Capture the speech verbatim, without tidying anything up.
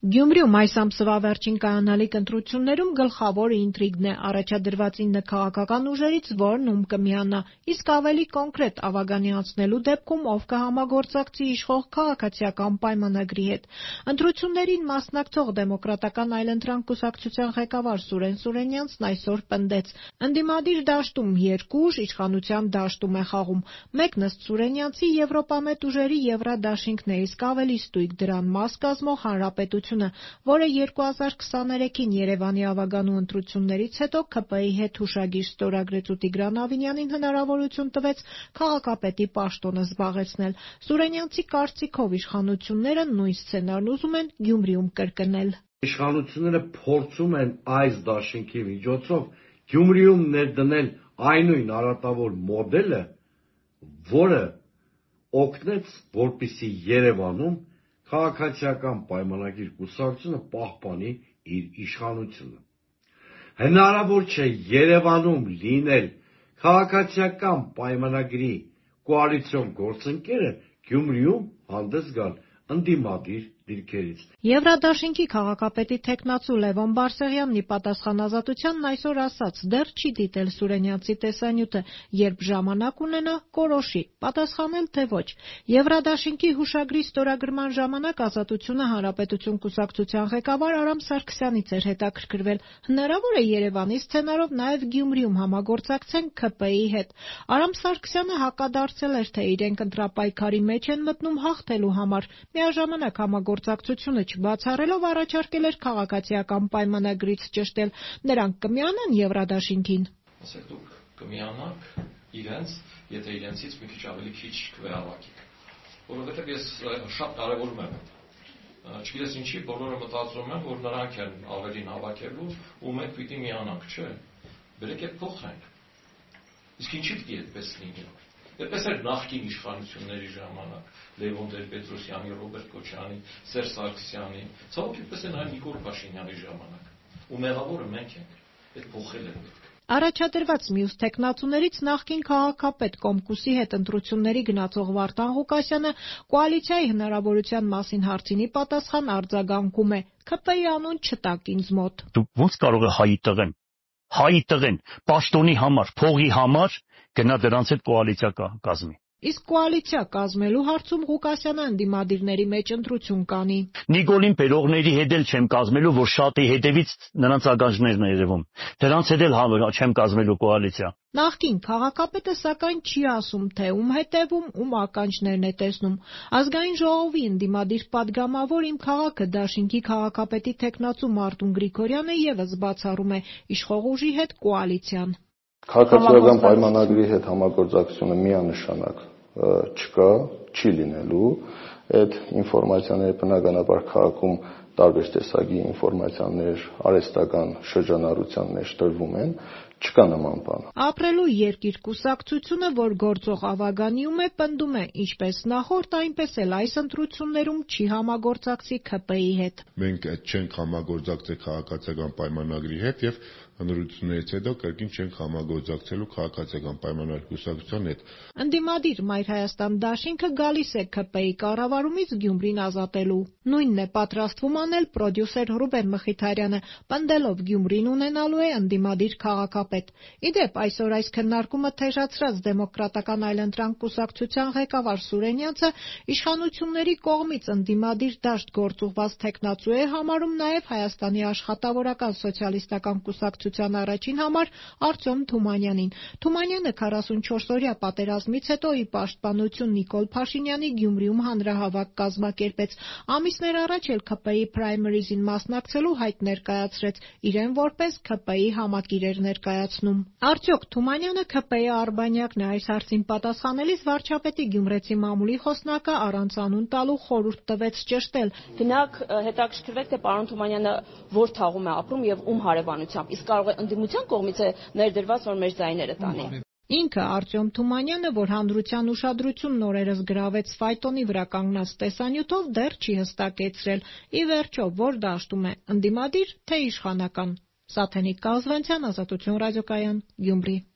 Գյումրիում այս ամսվա վերջին կայանալիք ընտրություններում գլխավոր ինտրիգն է առաջադրված ինը քաղաքական ուժերից որն ում կմիանա, իսկ ավելի կոնկրետ ավագանիացնելու դեպքում ով կհամագործակցի իշխող քաղաքացիական պայմանագրի հետ։ Ընտրություններին մասնակցող Դեմոկրատական այլընտրանք կուսակցության ղեկավար Սուրեն Սուրենյանցն այսօր պնդեց. ընդդիմադիր դաշտում երկու ուժ իշխանության դաշտում է խաղում, մեկն ըստ Սուրենյանցի Եվրոպամետ ուժերի Եվրադաշինքն է, իսկ ավելի ստույգ դրան մաս կազմող Հանրապետություն, որը երկու հազար քսաներեքին Երևանի ավագանու ընտրություններից հետո ՔՊ-ի հետ հուշագիր ստորագրեց ու Տիգրան Ավինյանին հնարավորություն տվեց քաղաքապետի պաշտոնը զբաղեցնել։ Սուրենյանցի կարծիքով իշխանությունները նույն սցենարն ուզում են Գյումրիում կրկնել։ Իշխանությունները փորձում են այս դաշինքի միջոցով Գյումրիում ներդնել այնույն արատավոր մոդելը, որը օգնեց, որպեսզի Երևանում քաղաքացիական պայմանագիր կուսակցությունը պահպանի իր իշխանությունը։ Հնարավոր չէ Երևանում լինել քաղաքացիական պայմանագրի կոալիցիոն գործընկերը Գյումրիում հանդես գալ ընդդիմադիր դիրքերից։ Եվրադաշինքի քաղաքապետի թեկնածու Լևոն Բարսեղյանն ի պատասխան Ազատությանն այսօր ասաց՝ դեռ չի դիտել Սուրենյանցի տեսանյութը, երբ ժամանակ ունենա, կորոշի, պատասխանել թե ոչ։ Եվրադաշինքի հուշագրի ստորագրման ժամանակ Ազատությունը Հանրապետություն կուսակցության ղեկավար Արամ Սարգսյանից էր հետաքրքրվել՝ հնարավոր է Երևանի սցենարով նաև Գյումրիում համագործակցեն ՔՊ-ի հետ։ Արամ Սարգսյանը հակադարձել էր, թե իրենք ընտրապայքարի մեջ են մտնում հաղթելու համար, միաժամանակ համագործակցությունը չբացառելով առաջարկել էր քաղաքացիական պայմանագրից ճշտել։ Նրանք կմիանան Եվրադաշինքին։ Ասեք դուք կմիանաք իրենց, եթե իրենցից մի քիչ ավելի քիչ կվերավարկեք։ Որովհետև ես շատ կարևորում եմ։ Չգիտես ինչի, բոլորը մտածում են, որ նրանք են ավելին հավաքելու ու մենք պիտի միանանք, չէ։ Բերեք այդ փոխենք։ Իսկ ինչի պիտի այդպես լինի։ Այդպես էր նախկին իշխանությունների ժամանակ Լևոն Տեր-Պետրոսյանի, Ռոբերտ Քոչարյանի, Սերժ Սարգսյանի, ցավոք այդպես է նաև Նիկոլ Փաշինյանի ժամանակ։ Ու մեղավորը մենք ենք։ Այդ փոխել է պետք։ Առաջադրված մյուս թեկնածուներից նախկին քաղաքապետ Կոմկուսի հետ ընտրությունների գնացող Վարդան Ղուկասյանը կոալիցիայի հնարավորության մասին հարցին ի պատասխան արձագանքում է. ՔՊ-ի անուն չտաք ինձ մոտ։ Դու ո՞նց կարող է հայի տղեն, հայի տղեն պաշտոնի համար, փողի համար գնա դրանց հետ կոալիցիա կազմի։ Իսկ կոալիցիա կազմելու հարցում Ղուկասյանը ընդդիմադիրների մեջ ընտրություն կանի։ Նիկոլին բերողների հետ էլ չեմ կազմելու, որ շատի հետևից նրանց ականջներն է երևում։ Դրանց հետ էլ չեմ կազմելու կոալիցիա։ Նախկին քաղաքապետը սակայն չի ասում, թե ում հետևում, ում ականջներն է տեսնում։ Ազգային ժողովի ընդդիմադիր падգամավոր Իմ քաղաքը դաշինքի քաղաքապետի թեկնածու Մարտուն Գրիգորյանը ևս բացառում է իշխող ուժի հետ կոալիցիան։ Քաղաքացիական պայմանագրի հետ համագործակցությունը միանշանակ չկա, չի լինելու։ Այդ ինֆորմացիաները բնականաբար քաղաքում տարբեր տեսակի ինֆորմացիաներ արհեստական շրջանառության մեջ տրվում են, չկա նման բան։ Ապրելու երկիր կուսակցությունը, որ գործող ավագանիում է, պնդում է, ինչպես նախորդ, այնպես էլ այս ընտրություններում չի համագործակցի ՔՊ-ի հետ։ Մենք չենք համագործակցել քաղաքացիական պայմանագրի հետ եւ ընտրություններից հետո կրկին չենք համագործակցելու քաղաքացիական պայմանագրի կուսակցության հետ։ Ընդդիմադիր Մայր Հայաստան դաշինքը գալիս է ՔՊ-ի կառավարումից Գյումրին ազատելու։ Նույնն է պատրաստվում անել պրոդյուսեր Ռուբեն Մխիթարյանը, պնդելով Գյումրին ունենալու է ընդդիմադիր քաղաքապետ։ Իդեպ այսօր այս քննարկումը թեժացրած Դեմոկրատական այլընտրանք կուսակցության ղեկավար Սուրենյանցը իշխանությունների կողմից ընդդիմադիր դաշտ գործուղված թեկնածու է համարում նաև Հայաստանի աշխատավորական սոցիալիստական կուսակցության առաջին համար Արտյոմ Թումանյանին։ Թումանյանը քառասունչորսօրյա պատերազմից հետո ի պաշտպանություն Նիկոլ Փաշինյանի Գյումրիում հանրահավաք կազմակերպեց։ Ամիսներ առաջ էլ ՔՊ-ի պրայմերիզին մասնակցելու հայտ ներկայացրեց, իրեն որպես ՔՊ-ի համակիր էր ներկայացնում։ Արդյոք Թումանյանը ՔՊ-ի արբանյակն է այս հարցին պատասխանելիս վարչապետի գյումրեցի մամուլի խոսնակը առանց անուն տալու խորհուրդ տվեց ճշտել։ Գնաք հետաքրքրվեք, թե պարոն Թումանյանը որ թաղում է ապրում եւ ում հարևանությամբ, իսկ կարող է ընդդիմության կողմից է ներդրված, որ մեր ձայները տանի։ Ինքը Արտյոմ Թումանյանը, որ հանրության ուշադրությունն օրերս գրավեց ֆայտոնի վրա կանգնած տեսանյութով, դեռ չի հստակեցրել։ Ի վերջո, որ դաշտում է՝ ընդդիմադիր, թե իշխանական։ Սաթենիկ Կազվանցյան, Ազատություն ռադիոկայան, Գյումրի։